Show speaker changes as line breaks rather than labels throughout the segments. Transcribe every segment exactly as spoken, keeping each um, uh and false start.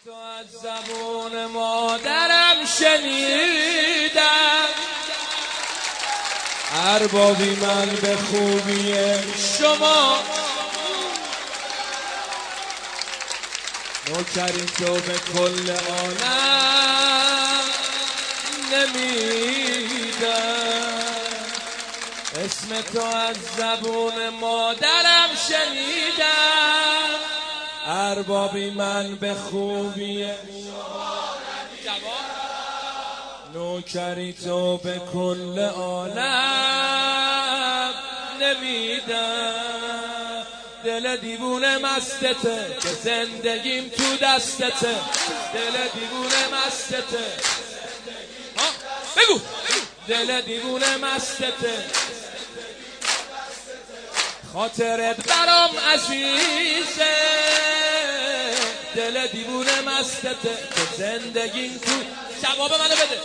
تو از زبون مادرم شنیدم، اربابی من به خوبی شما، نوکری تو به کل عالم نمیدم. اسم تو از زبون مادرم شنیدم، اربابی من به خوبی نوکری تو به کل عالم نمیدم. دل دیوونه مستته که زندگیم تو دستته، دل دیوونه مستته، بگو دل دیوونه مستته، خاطرت برام عزیزه، دل دیوونه مستته که زندگیم تو. جواب منو بده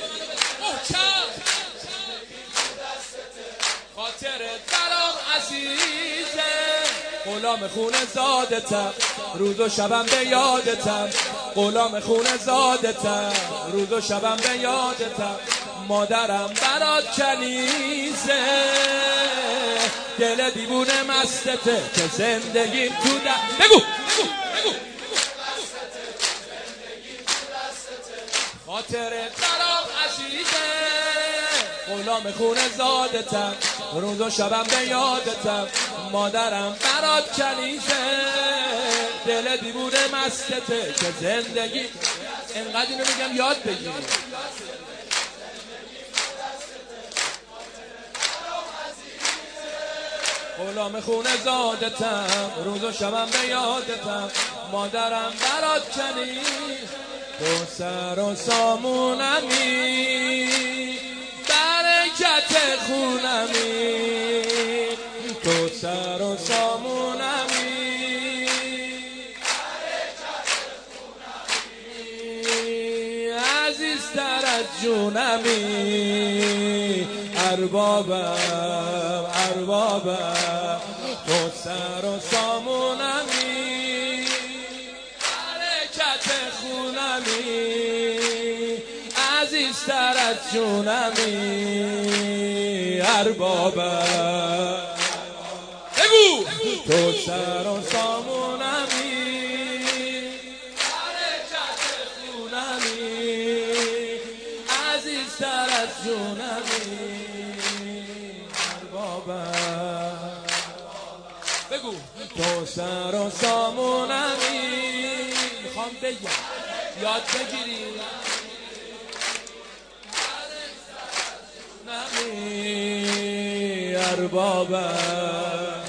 خاطرت برام عزیزه، غلام خونه زادتم، روز و شبم به یادتم، غلام خونه زادتم، روز و شبم به یادتم، مادرم برات کنیزه، دل دیوونه مستته که زندگیم تو ده. بگو بگو بگو خاطرت برام عزیزه، غلام خونه زادتم، روز و شبم به یادتم، مادرم برات کنیزه، دل دیوونه مستته که زندگی. انقدر اینو میگم یاد بگیری. غلام خونه زادتم، روز و شبم به یادتم، مادرم برات کنیزه، تو سر و سامونمی، برکت خونمی، تو سر و سامونمی، برکت خونمی، عزیزتر از جونمی، اربابم اربابم، تو سر و سامونمی، برکت خونمی، عزیزتر از جونمی، اربابم. بگو تو سر و سامونمی، برکت خونمی، عزیزتر از جونمی، اربابم. بگو تو سر و سامونمی. میخوام بگم یاد بگیری نمی، اربابم.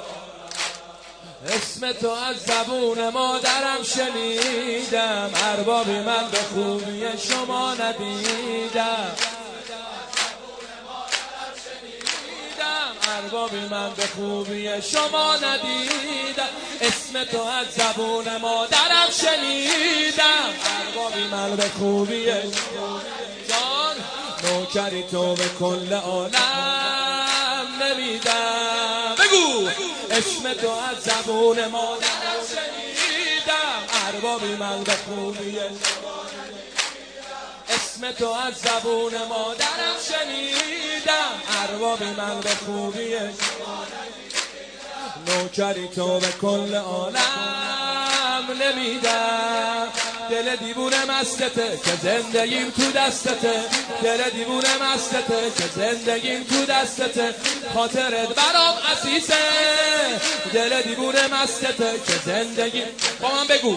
اسم تو از زبون مادرم شنیدم، اربابی من به خوبی شما ندیدم، اربابی من به خوبی شما ندیدم. اسم تو از زبون مادرم شنیدم، اربابی من به خوبی جان، نوکری تو به کل عالم نمیدم. بگو اسم تو از زبون مادرم شنیدم، اربابی من به خوبی، اسم تو از زبون مادرم شنیدم، اربابی من به خوبی، نوکری تو به کل عالم نمیدم. دل دیوونه مستته که زندگیم تو دستته، دل دیوونه مستته که زندگیم تو دستته، خاطرت برام عزیزه، دل دیوونه مستته که زندگیم. با من بگو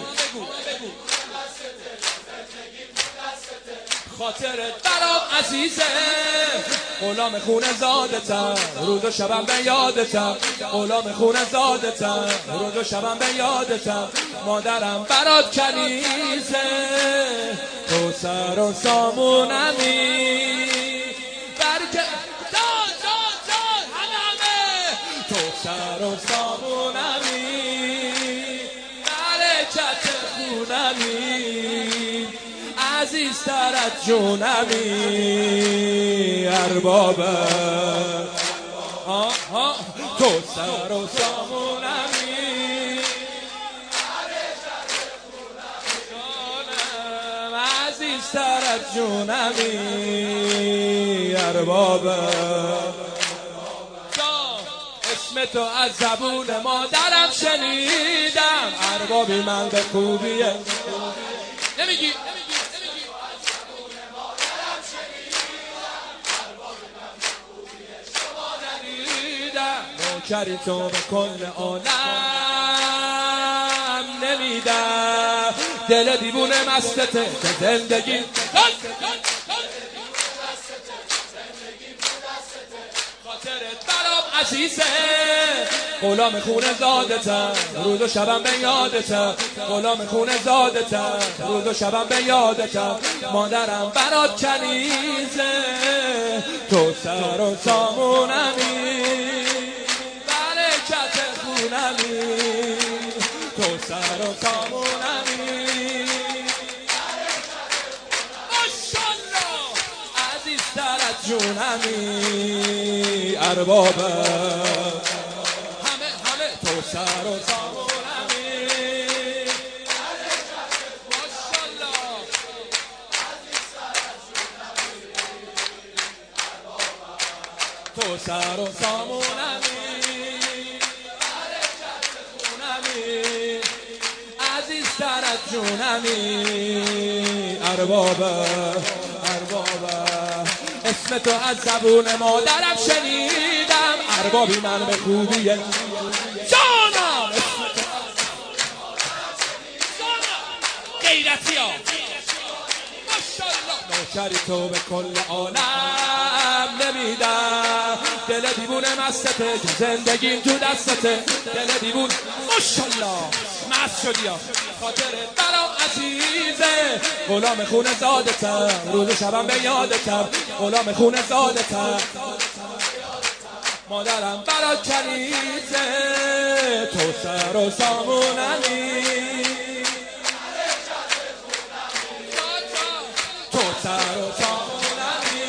خاطرت برام عزیزه، غلام خونه زادتم، روز و شبم به یادتم، غلام خونه زادتم، روز و شبم به یادتم، مادرم برات کنیزه، تو سر و سامونمی، برکت جان جان جان همه همه، تو سر و سامونمی، برکت خونمی، عزیزتر از جونمی، اربابم. آها تو سر و سامونمی، عزیزتر از جونمی اربابه اسم تو از زبون مادرم شنیدم اربابی من به خوبیه نمیگی نوکری تو به کل عالم نمیدم دل دیوونه مستته که زندگی خاطرت برام عزیزه غلام خونه زادتم روز و شبم به یادتم غلام خونه زادتم روز و شبم به یادتم مادرم برات کنیزه تو سر و سامونمی برکت خونمی تو سر و سامونمی ماشالله عزیزتر از جونمی اربابه همه همه تو سر و سامونمی ماشالله تو سر و سامونمی عزیزتر از جونمی اربابه اربابه اسم تو از زبون مادرم شنیدم اربابی من به خوبیه جانم اسم تو غیرتی ها ماشالله نوکری تو به کل عالم نمیدم دل دیوونه مستته زندگیم تو دستته دل دیوون ماشالله مست شدی ها خاطرت برام عزیزه غلام خونه زادتم روز شبم به یادتم غلام خونه زادتم مادرم برات کنیزه تو سر و سامونمی تو سر و سامونمی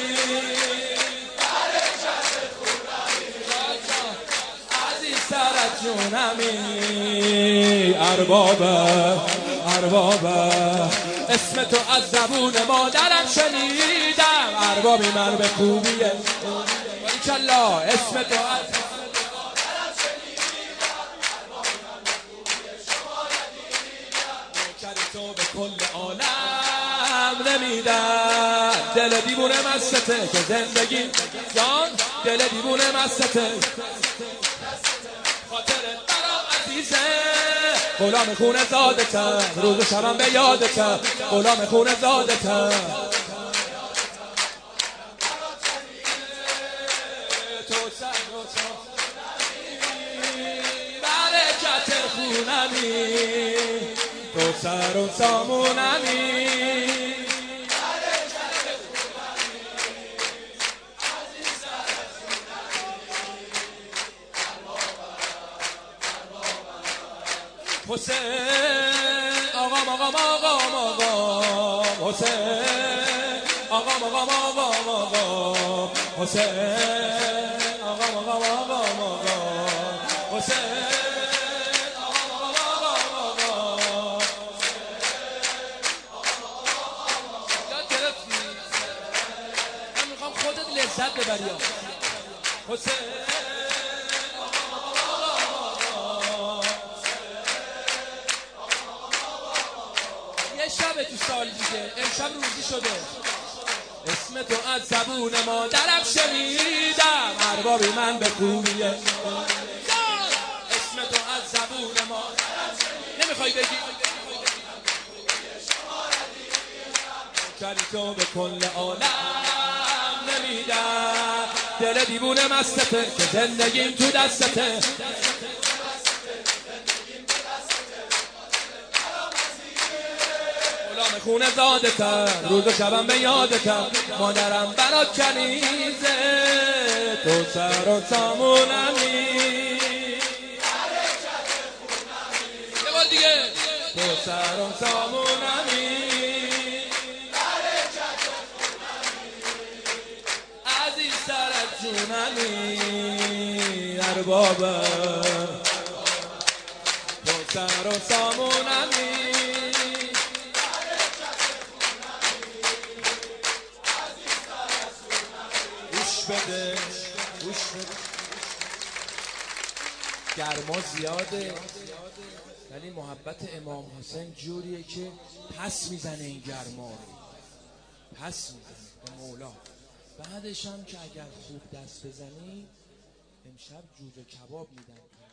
عزیزتر از جونمی اربابه اربابه اسم تو از زبون مادرم شنیدم اربابی من به خوبیه باریکلا اسم تو از نوکری تو به کل عالم نمیدم دل دیوونه مستته که زندگی جان دل دیوونه مستته خاطرت برام عزیزه غلام خونه زادتم روز و شبم به یادتم غلام خونه زادتم تو سر و سامونمی برکت خونمی تو سر و سامونمی حسین آقام آقام آقام آقام حسین آقام آقام آقام آقام حسین آقام آقام آقام آقام حسین آقام آقام آقام آقام یاد گرفتی من میخوام خودت لذت ببری حسین شب تو سال دیگه امشب روزی شده اسم تو از زبون مادرم شنیدم اربابی من به خوبیه اسم تو از زبون مادرم شنیدم نمیخوای بگی نوکری تو به کل عالم نمیدم دل دیوونه مستته که زندگیم تو دستته غلام خونه زادتم روز و شبم به یادتم مادرم برات کنیزه تو سر و سامونمی یه بار دیگه تو سر و سامونمی عزیزتر از جونمی اربابه تو سر و سامونمی گوش بده گوش بده گرما زیاده ولی محبت امام حسین جوریه که پس میزنه این گرما رو، پس میزنه به مولا. بعدش هم که اگر خوب دست بزنی امشب جوجه کباب میدن.